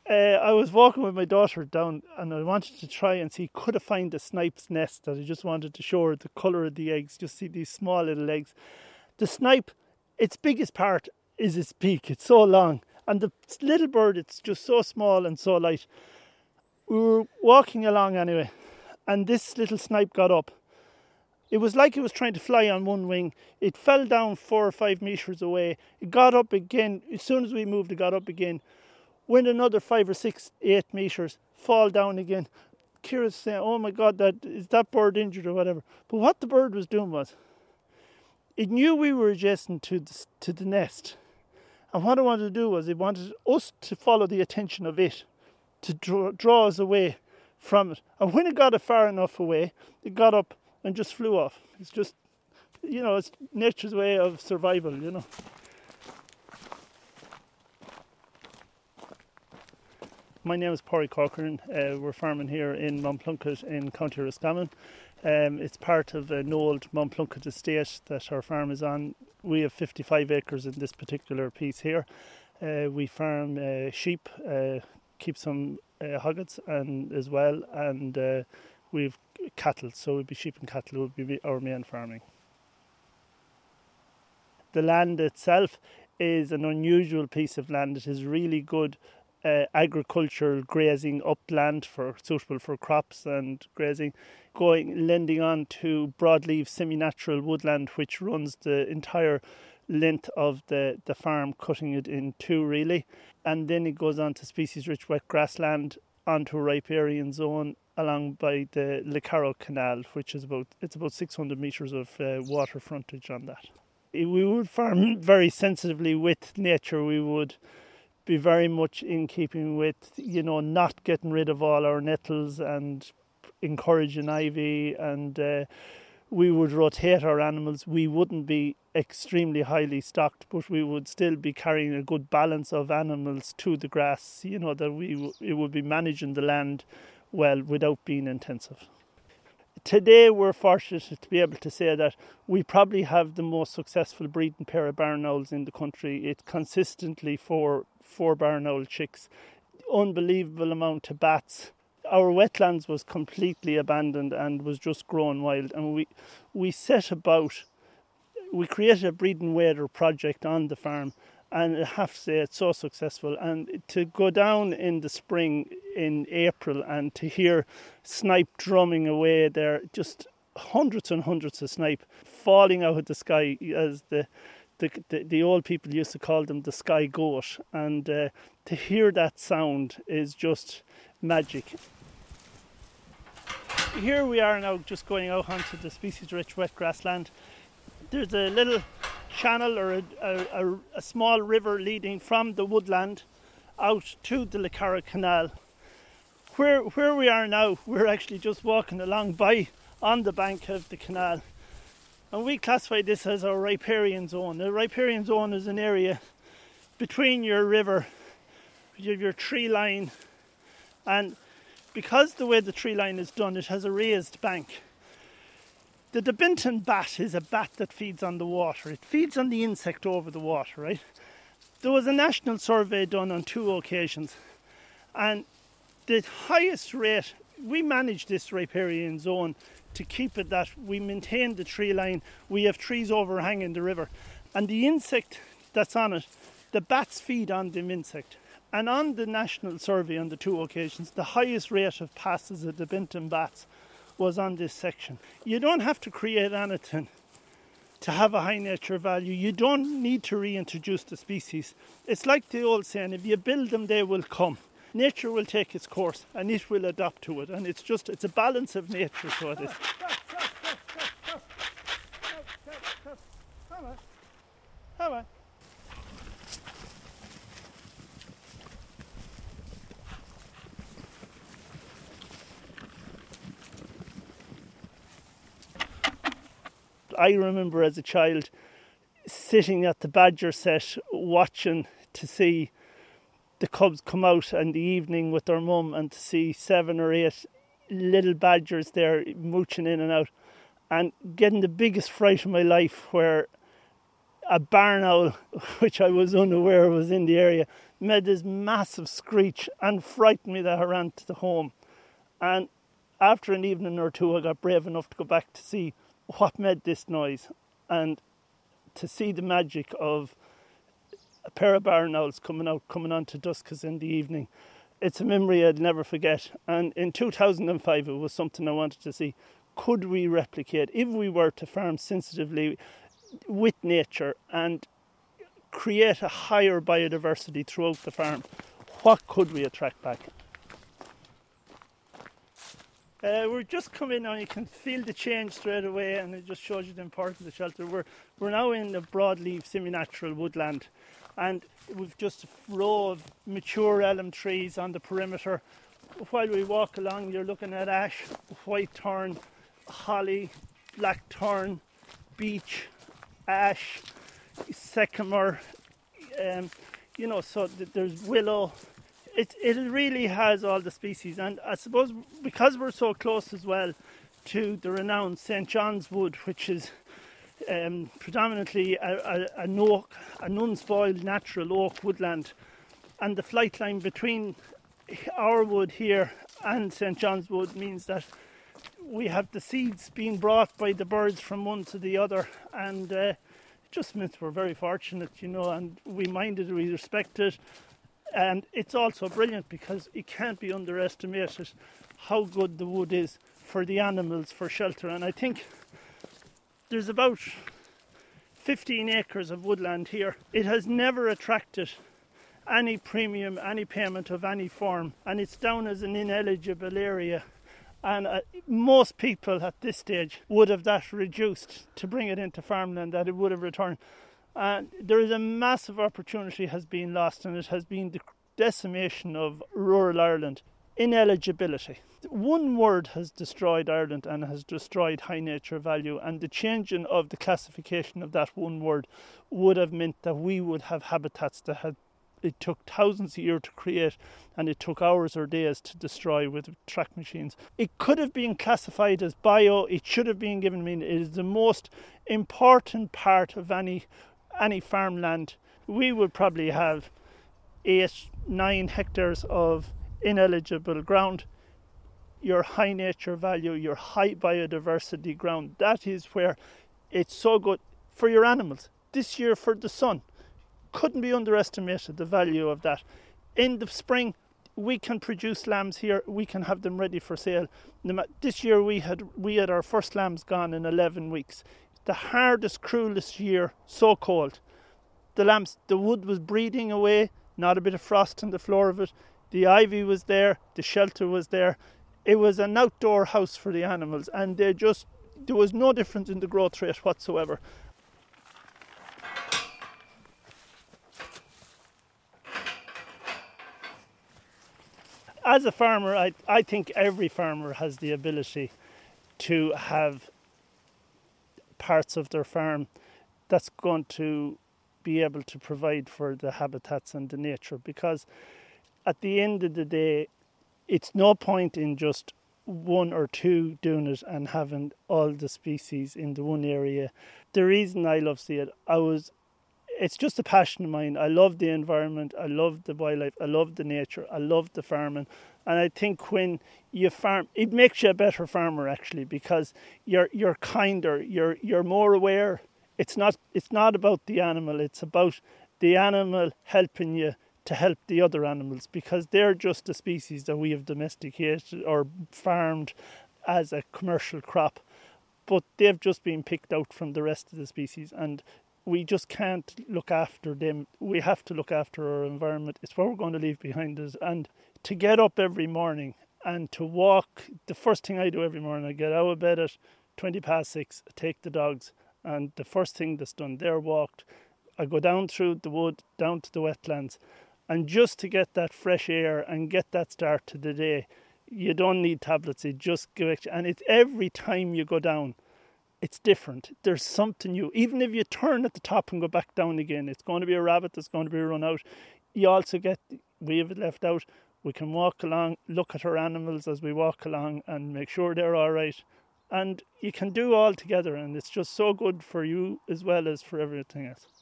I was walking with my daughter down and I wanted to try and see, could I find a snipe's nest, that I just wanted to show her the colour of the eggs, just see these small little eggs. The snipe, its biggest part is its beak. It's so long. And the little bird, it's just so small and so light. We were walking along anyway, and this little snipe got up. It was like it was trying to fly on one wing. It fell down 4 or 5 metres away. It got up again. As soon as we moved, it got up again. Went another 5 or 6, 8 metres, fall down again. Ciara's saying, oh my God, is that bird injured or whatever? But what the bird was doing was, it knew we were adjacent to the nest. And what it wanted to do was, it wanted us to follow the attention of it, to draw us away from it. And when it got far enough away, it got up and just flew off. It's just, it's nature's way of survival, My name is Pádraig Corcoran. We're farming here in Monplunkett in County Roscommon. It's part of an old Monplunkett estate that our farm is on. We have 55 acres in this particular piece here. We farm sheep, keep some hoggets and as well, and we've cattle, so it'd be sheep and cattle would be our main farming. The land itself is an unusual piece of land. It is really good agricultural grazing upland suitable for crops and grazing, lending on to broadleaf semi-natural woodland which runs the entire length of the farm, cutting it in two really, and then it goes on to species-rich wet grassland onto a riparian zone along by the Lecaro Canal, which is about 600 metres of water frontage on that. We would farm very sensitively with nature. We would be very much in keeping with, not getting rid of all our nettles and encouraging ivy, and we would rotate our animals. We wouldn't be extremely highly stocked, but we would still be carrying a good balance of animals to the grass, that it would be managing the land well without being intensive. Today we're fortunate to be able to say that we probably have the most successful breeding pair of barn owls in the country. It's consistently four barn owl chicks, unbelievable amount of bats. Our wetlands was completely abandoned and was just growing wild, and we created a breeding waders project on the farm, and I have to say it's so successful. And to go down in the spring in April and to hear snipe drumming away there, just hundreds and hundreds of snipe falling out of the sky, as the old people used to call them the sky goat, and to hear that sound is just magic. Here we are now, just going out onto the species-rich wet grassland. There's a little channel or a small river leading from the woodland out to the Lecaro Canal. Where we are now, we're actually just walking along on the bank of the canal, and we classify this as our riparian zone. The riparian zone is an area between your river, your tree line, and because the way the tree line is done, it has a raised bank. The Debinton bat is a bat that feeds on the water. It feeds on the insect over the water, right? There was a national survey done on 2 occasions, and the highest rate, we manage this riparian zone to keep it that we maintain the tree line. We have trees overhanging the river, and the insect that's on it, the bats feed on the insect. And on the national survey on the 2 occasions, the highest rate of passes of the Debinton bats was on this section. You don't have to create anything to have a high nature value. You don't need to reintroduce the species. It's like the old saying, if you build them, they will come. Nature will take its course and it will adapt to it. And it's a balance of nature, so it is. Come on. I remember as a child sitting at the badger set watching to see the cubs come out in the evening with their mum, and to see 7 or 8 little badgers there mooching in and out, and getting the biggest fright of my life where a barn owl, which I was unaware was in the area, made this massive screech and frightened me that I ran to the home. And after an evening or two, I got brave enough to go back to see what made this noise and to see the magic of a pair of barn owls coming on to duskus in the evening. It's a memory I'd never forget. And in 2005, it was something I wanted to see. Could we replicate, if we were to farm sensitively with nature and create a higher biodiversity throughout the farm, what could we attract back? We're just coming on, you can feel the change straight away, and it just shows you the importance of the shelter. We're now in the broadleaf semi-natural woodland, and we've just a row of mature elm trees on the perimeter. While we walk along, you're looking at ash, white thorn, holly, blackthorn, beech, ash, sycamore, so there's willow. It really has all the species, and I suppose because we're so close as well to the renowned St. John's Wood, which is predominantly an oak, an unspoiled natural oak woodland, and the flight line between our wood here and St. John's Wood means that we have the seeds being brought by the birds from one to the other, and it just means we're very fortunate, and we mind it, we respect it. And it's also brilliant because it can't be underestimated how good the wood is for the animals, for shelter. And I think there's about 15 acres of woodland here. It has never attracted any premium, any payment of any form, and it's down as an ineligible area. And most people at this stage would have that reduced to bring it into farmland, that it would have returned. And there is a massive opportunity has been lost, and it has been the decimation of rural Ireland. Ineligibility. One word has destroyed Ireland and has destroyed high nature value, and the changing of the classification of that one word would have meant that we would have habitats that it took thousands of years to create, and it took hours or days to destroy with track machines. It could have been classified as bio. It should have been given meaning. It is the most important part of any farmland. We would probably have 8-9 hectares of ineligible ground. Your high nature value, your high biodiversity ground, that is where it's so good for your animals. This year for the sun, couldn't be underestimated the value of that. In the spring, we can produce lambs here, we can have them ready for sale. This year we had our first lambs gone in 11 weeks. The hardest, cruelest year, so cold. The wood was breathing away, not a bit of frost on the floor of it. The ivy was there, the shelter was there. It was an outdoor house for the animals, and there was no difference in the growth rate whatsoever. As a farmer, I think every farmer has the ability to have parts of their farm that's going to be able to provide for the habitats and the nature, because at the end of the day, it's no point in just one or two doing it and having all the species in the one area. The reason I love seeing it, it's just a passion of mine. I love the environment, I love the wildlife, I love the nature, I love the farming. And I think when you farm, it makes you a better farmer actually, because you're kinder, you're more aware. It's not about the animal, it's about the animal helping you to help the other animals, because they're just the species that we have domesticated or farmed as a commercial crop. But they've just been picked out from the rest of the species, and we just can't look after them. We have to look after our environment. It's what we're going to leave behind us. And to get up every morning and to walk, the first thing I do every morning, I get out of bed at 6:20, I take the dogs, and the first thing that's done, they're walked. I go down through the wood, down to the wetlands, and just to get that fresh air and get that start to the day, you don't need tablets. It just go, and it's every time you go down, it's different. There's something new. Even if you turn at the top and go back down again, it's going to be a rabbit that's going to be run out. You also we have it left out. We can walk along, look at our animals as we walk along and make sure they're all right. And you can do all together, and it's just so good for you as well as for everything else.